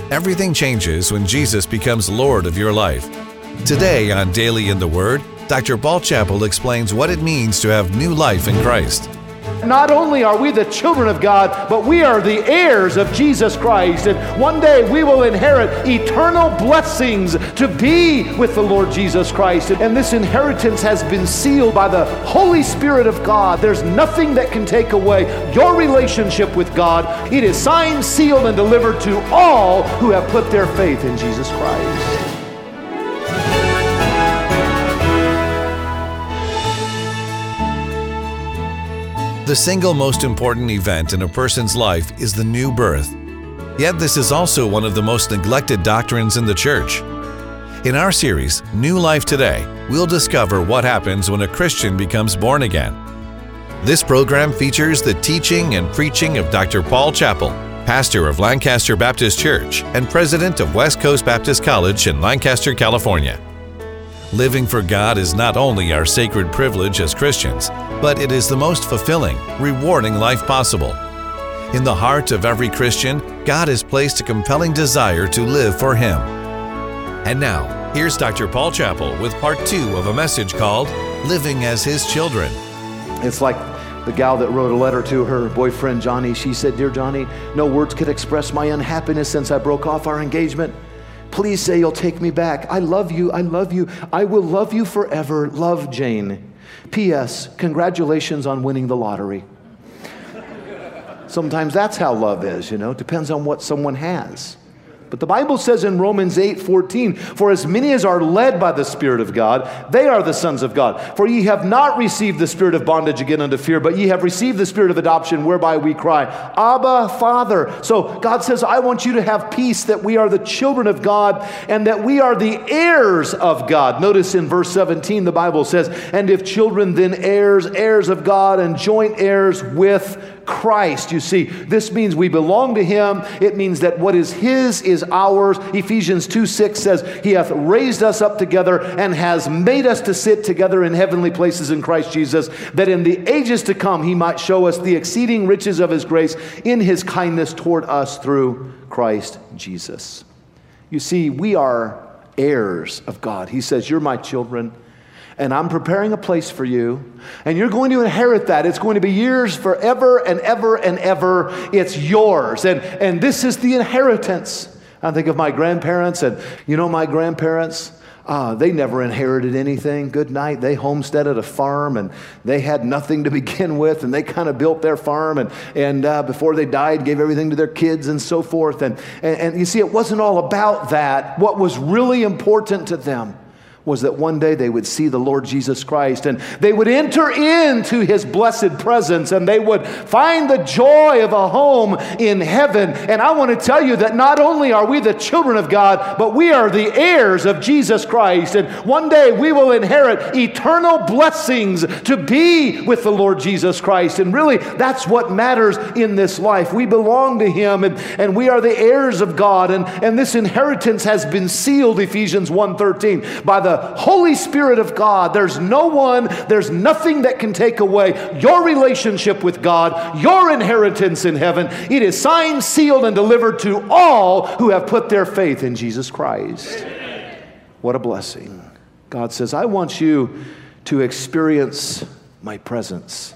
Everything changes when Jesus becomes Lord of your life. Today on Daily in the Word, Dr. Paul Chappell explains what it means to have new life in Christ. Not only are we the children of God, but we are the heirs of Jesus Christ. And one day we will inherit eternal blessings to be with the Lord Jesus Christ. And this inheritance has been sealed by the Holy Spirit of God. There's nothing that can take away your relationship with God. It is signed, sealed, and delivered to all who have put their faith in Jesus Christ. The single most important event in a person's life is the new birth. Yet this is also one of the most neglected doctrines in the church. In our series, New Life Today, we'll discover what happens when a Christian becomes born again. This program features the teaching and preaching of Dr. Paul Chappell, pastor of Lancaster Baptist Church and president of West Coast Baptist College in Lancaster, California. Living for God is not only our sacred privilege as Christians, but it is the most fulfilling, rewarding life possible. In the heart of every Christian, God has placed a compelling desire to live for Him. And now, here's Dr. Paul Chappell with part 2 of a message called Living as His Children. It's like the gal that wrote a letter to her boyfriend, Johnny. She said, "Dear Johnny, no words could express my unhappiness since I broke off our engagement. Please say you'll take me back. I love you. I love you. I will love you forever. Love, Jane. P.S. Congratulations on winning the lottery." Sometimes that's how love is, It depends on what someone has. But the Bible says in Romans 8:14, "For as many as are led by the Spirit of God, they are the sons of God. For ye have not received the spirit of bondage again unto fear, but ye have received the spirit of adoption, whereby we cry, Abba, Father." So God says, I want you to have peace that we are the children of God and that we are the heirs of God. Notice in verse 17, the Bible says, "And if children, then heirs, heirs of God, and joint heirs with Christ." You see, this means we belong to Him. It means that what is His is ours. Ephesians 2:6 says, "He hath raised us up together and has made us to sit together in heavenly places in Christ Jesus, that in the ages to come He might show us the exceeding riches of His grace in His kindness toward us through Christ Jesus." You see, we are heirs of God. He says, "You're my children, and I'm preparing a place for you, and you're going to inherit that. It's going to be yours forever and ever and ever. It's yours." And this is the inheritance. I think of my grandparents, and my grandparents, they never inherited anything. Good night. They homesteaded a farm, and they had nothing to begin with, and they kind of built their farm, and before they died, gave everything to their kids and so forth. And you see, it wasn't all about that. What was really important to them was that one day they would see the Lord Jesus Christ, and they would enter into His blessed presence, and they would find the joy of a home in heaven. And I want to tell you that not only are we the children of God, but we are the heirs of Jesus Christ. And one day we will inherit eternal blessings to be with the Lord Jesus Christ. And really, that's what matters in this life. We belong to Him, and we are the heirs of God. And this inheritance has been sealed, Ephesians 1:13, by the Holy Spirit of God. There's nothing that can take away your relationship with God, your inheritance in heaven. It is signed, sealed, and delivered to all who have put their faith in Jesus Christ. What a blessing. God says, I want you to experience my presence.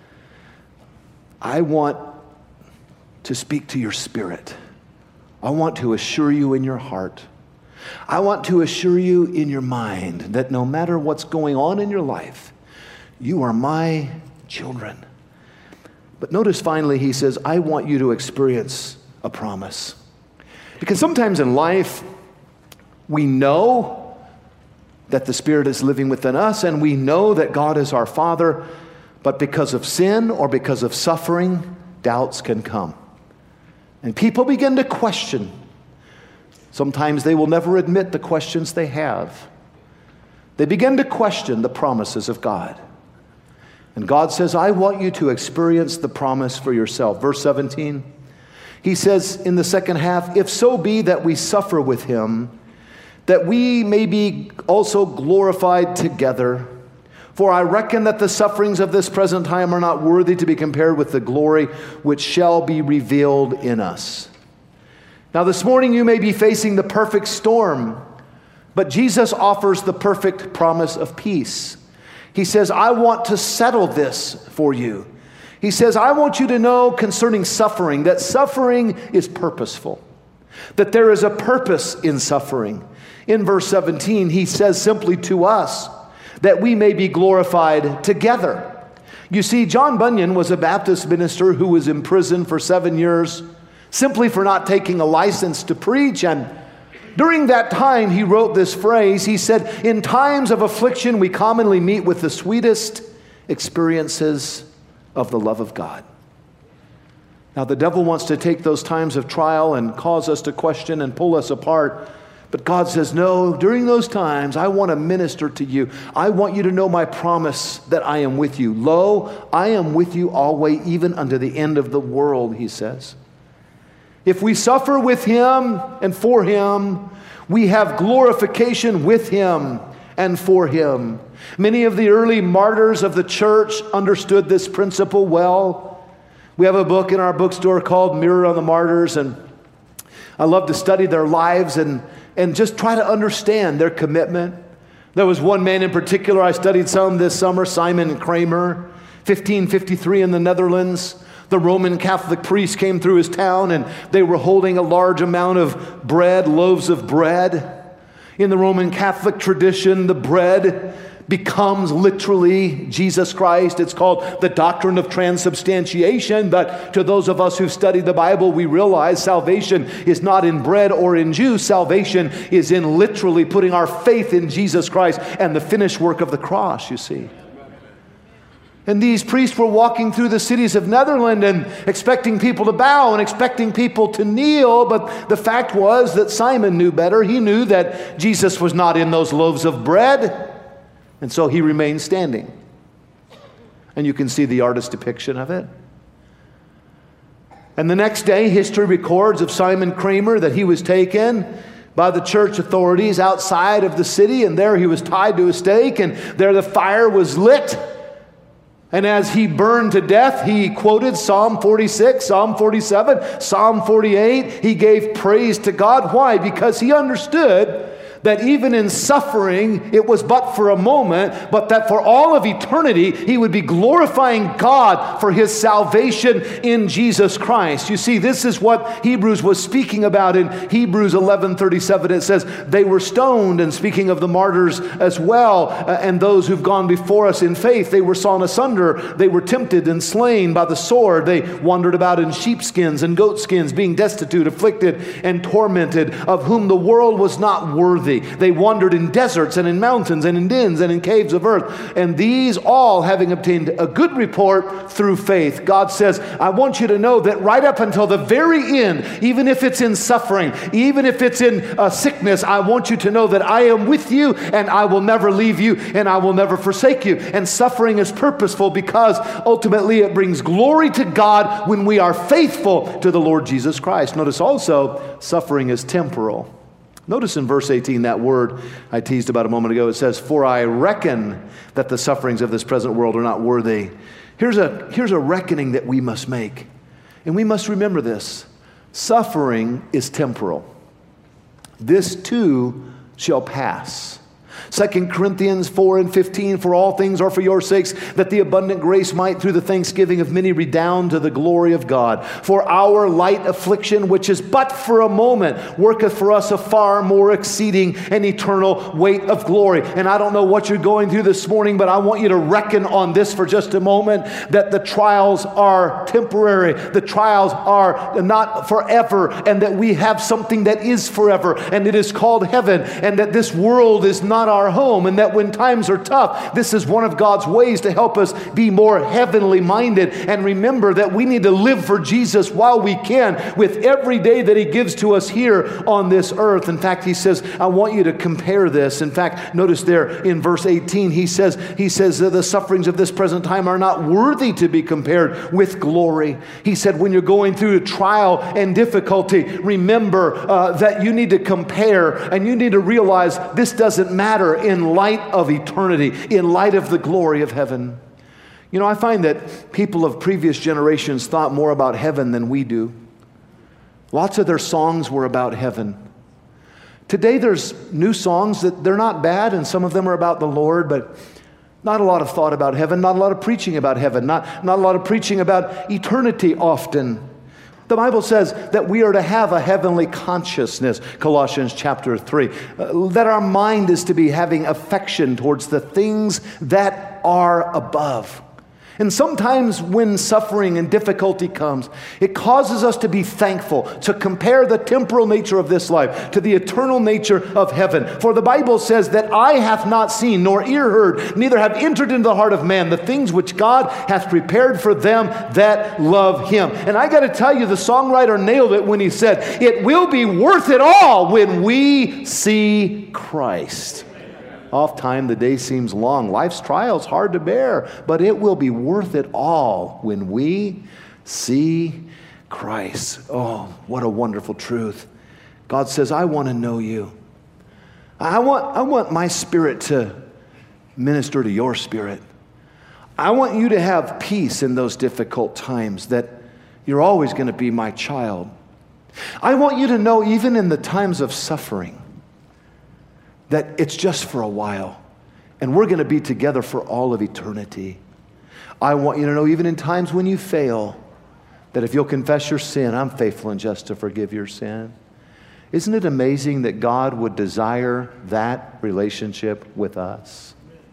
I want to speak to your spirit. I want to assure you in your heart. I want to assure you in your mind that no matter what's going on in your life, you are my children. But notice finally, He says, I want you to experience a promise. Because sometimes in life, we know that the Spirit is living within us, and we know that God is our Father, but because of sin or because of suffering, doubts can come. And people begin to question. Sometimes they will never admit the questions they have. They begin to question the promises of God. And God says, I want you to experience the promise for yourself. Verse 17, He says in the second half, if so be that we suffer with Him, that we may be also glorified together. For I reckon that the sufferings of this present time are not worthy to be compared with the glory which shall be revealed in us. Now, this morning you may be facing the perfect storm, but Jesus offers the perfect promise of peace. He says, I want to settle this for you. He says, I want you to know concerning suffering, that suffering is purposeful, that there is a purpose in suffering. In verse 17, he says simply to us, that we may be glorified together. You see, John Bunyan was a Baptist minister who was imprisoned for 7 years simply for not taking a license to preach. And during that time, he wrote this phrase. He said, in times of affliction, we commonly meet with the sweetest experiences of the love of God. Now, the devil wants to take those times of trial and cause us to question and pull us apart. But God says, no, during those times, I want to minister to you. I want you to know my promise that I am with you. Lo, I am with you always, even unto the end of the world, he says. If we suffer with him and for him, we have glorification with him and for him. Many of the early martyrs of the church understood this principle well. We have a book in our bookstore called Mirror on the Martyrs, and I love to study their lives and just try to understand their commitment. There was one man in particular I studied some this summer, Simon Kramer, 1553 in the Netherlands. The Roman Catholic priest came through his town and they were holding a large amount of bread, loaves of bread. In the Roman Catholic tradition, the bread becomes literally Jesus Christ. It's called the doctrine of transubstantiation. But to those of us who've studied the Bible, we realize salvation is not in bread or in juice. Salvation is in literally putting our faith in Jesus Christ and the finished work of the cross, you see. And these priests were walking through the cities of Netherlands and expecting people to bow and expecting people to kneel. But the fact was that Simon knew better. He knew that Jesus was not in those loaves of bread. And so he remained standing. And you can see the artist's depiction of it. And the next day, history records of Simon Kramer that he was taken by the church authorities outside of the city. And there he was tied to a stake. And there the fire was lit. And as he burned to death, he quoted Psalm 46, Psalm 47, Psalm 48. He gave praise to God. Why? Because he understood that even in suffering, it was but for a moment, but that for all of eternity, he would be glorifying God for his salvation in Jesus Christ. You see, this is what Hebrews was speaking about in Hebrews 11:37. It says, they were stoned, and speaking of the martyrs as well, and those who've gone before us in faith, they were sawn asunder. They were tempted and slain by the sword. They wandered about in sheepskins and goatskins, being destitute, afflicted, and tormented, of whom the world was not worthy. They wandered in deserts and in mountains and in dens and in caves of earth. And these all having obtained a good report through faith. God says, I want you to know that right up until the very end, even if it's in suffering, even if it's in sickness, I want you to know that I am with you and I will never leave you and I will never forsake you. And suffering is purposeful because ultimately it brings glory to God when we are faithful to the Lord Jesus Christ. Notice also, suffering is temporal. Notice in verse 18 that word I teased about a moment ago. It says, for I reckon that the sufferings of this present world are not worthy. Here's a reckoning that we must make. And we must remember this. Suffering is temporal. This too shall pass. 2 Corinthians 4:15, for all things are for your sakes, that the abundant grace might through the thanksgiving of many redound to the glory of God. For our light affliction, which is but for a moment, worketh for us a far more exceeding and eternal weight of glory. And I don't know what you're going through this morning, but I want you to reckon on this for just a moment, that the trials are temporary. The trials are not forever, and that we have something that is forever, and it is called heaven, and that this world is not our home, and that when times are tough, this is one of God's ways to help us be more heavenly minded and remember that we need to live for Jesus while we can with every day that he gives to us here on this earth. In fact, he says, I want you to compare this. In fact, notice there in verse 18, he says that the sufferings of this present time are not worthy to be compared with glory. He said, when you're going through a trial and difficulty, remember that you need to compare and you need to realize this doesn't matter in light of eternity, in light of the glory of heaven. You know, I find that people of previous generations thought more about heaven than we do. Lots of their songs were about heaven. Today there's new songs that they're not bad, and some of them are about the Lord, but not a lot of thought about heaven, not a lot of preaching about heaven, not a lot of preaching about eternity often. The Bible says that we are to have a heavenly consciousness, Colossians chapter 3, that our mind is to be having affection towards the things that are above. And sometimes when suffering and difficulty comes, it causes us to be thankful, to compare the temporal nature of this life to the eternal nature of heaven. For the Bible says that eye hath not seen, nor ear heard, neither have entered into the heart of man the things which God hath prepared for them that love him. And I got to tell you, the songwriter nailed it when he said, it will be worth it all when we see Christ. Oftentimes the day seems long. Life's trials hard to bear, but it will be worth it all when we see Christ. Oh, what a wonderful truth. God says, I want to know you. I want my spirit to minister to your spirit. I want you to have peace in those difficult times, that you're always going to be my child. I want you to know, even in the times of suffering, that it's just for a while, and we're going to be together for all of eternity. I want you to know, even in times when you fail, that if you'll confess your sin, I'm faithful and just to forgive your sin. Isn't it amazing that God would desire that relationship with us?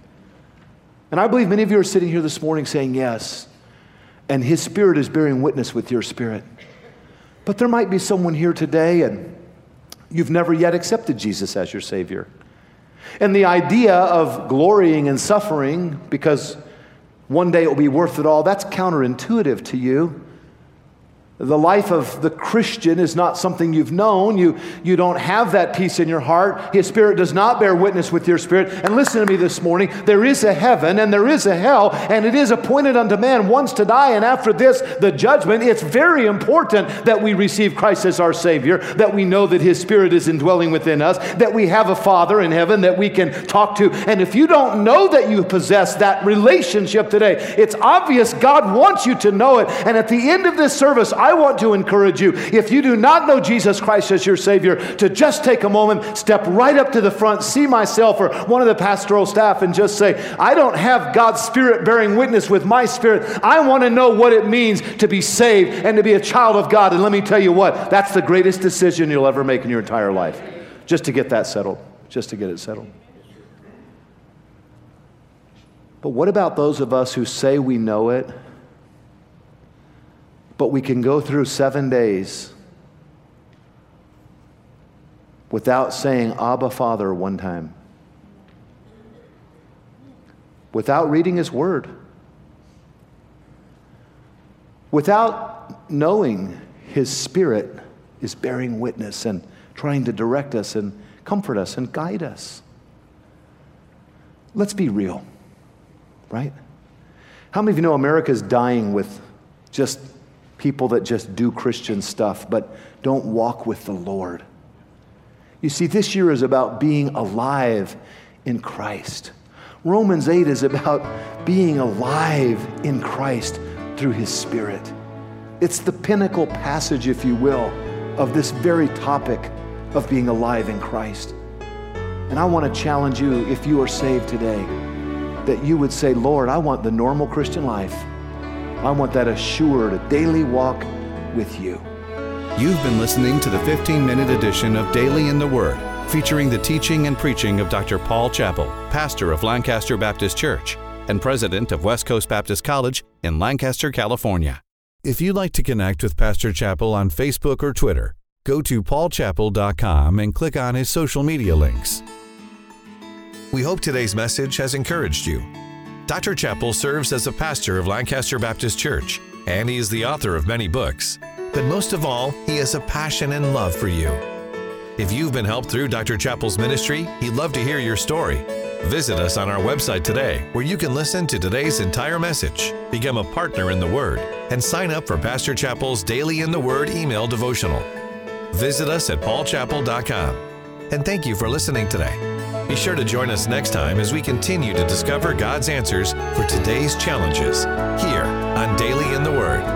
And I believe many of you are sitting here this morning saying yes, and His Spirit is bearing witness with your spirit. But there might be someone here today, and you've never yet accepted Jesus as your Savior. And the idea of glorying in suffering because one day it will be worth it all, that's counterintuitive to you. The life of the Christian is not something you've known. You don't have that peace in your heart. His Spirit does not bear witness with your spirit. And listen to me this morning. There is a heaven and there is a hell, and it is appointed unto man once to die, and after this, the judgment. It's very important that we receive Christ as our Savior, that we know that His Spirit is indwelling within us, that we have a Father in heaven that we can talk to. And if you don't know that you possess that relationship today, it's obvious God wants you to know it. And at the end of this service, I want to encourage you, if you do not know Jesus Christ as your Savior, to just take a moment, step right up to the front, see myself or one of the pastoral staff, and just say, I don't have God's Spirit bearing witness with my spirit. I want to know what it means to be saved and to be a child of God. And let me tell you what, that's the greatest decision you'll ever make in your entire life, just to get that settled, just to get it settled. But what about those of us who say we know it, but we can go through 7 days without saying Abba, Father one time, without reading His Word, without knowing His Spirit is bearing witness and trying to direct us and comfort us and guide us? Let's be real, right? How many of you know America's dying with just people that just do Christian stuff but don't walk with the Lord? You see, this year is about being alive in Christ. Romans 8 is about being alive in Christ through His Spirit. It's the pinnacle passage, if you will, of this very topic of being alive in Christ. And I want to challenge you, if you are saved today, that you would say, Lord, I want the normal Christian life. I want that assured, a daily walk with you. You've been listening to the 15-minute edition of Daily in the Word, featuring the teaching and preaching of Dr. Paul Chappell, pastor of Lancaster Baptist Church and president of West Coast Baptist College in Lancaster, California. If you'd like to connect with Pastor Chappell on Facebook or Twitter, go to paulchappell.com and click on his social media links. We hope today's message has encouraged you. Dr. Chappell serves as a pastor of Lancaster Baptist Church, and he is the author of many books. But most of all, he has a passion and love for you. If you've been helped through Dr. Chappell's ministry, he'd love to hear your story. Visit us on our website today, where you can listen to today's entire message, become a partner in the Word, and sign up for Pastor Chappell's Daily in the Word email devotional. Visit us at paulchappell.com. And thank you for listening today. Be sure to join us next time as we continue to discover God's answers for today's challenges here on Daily in the Word.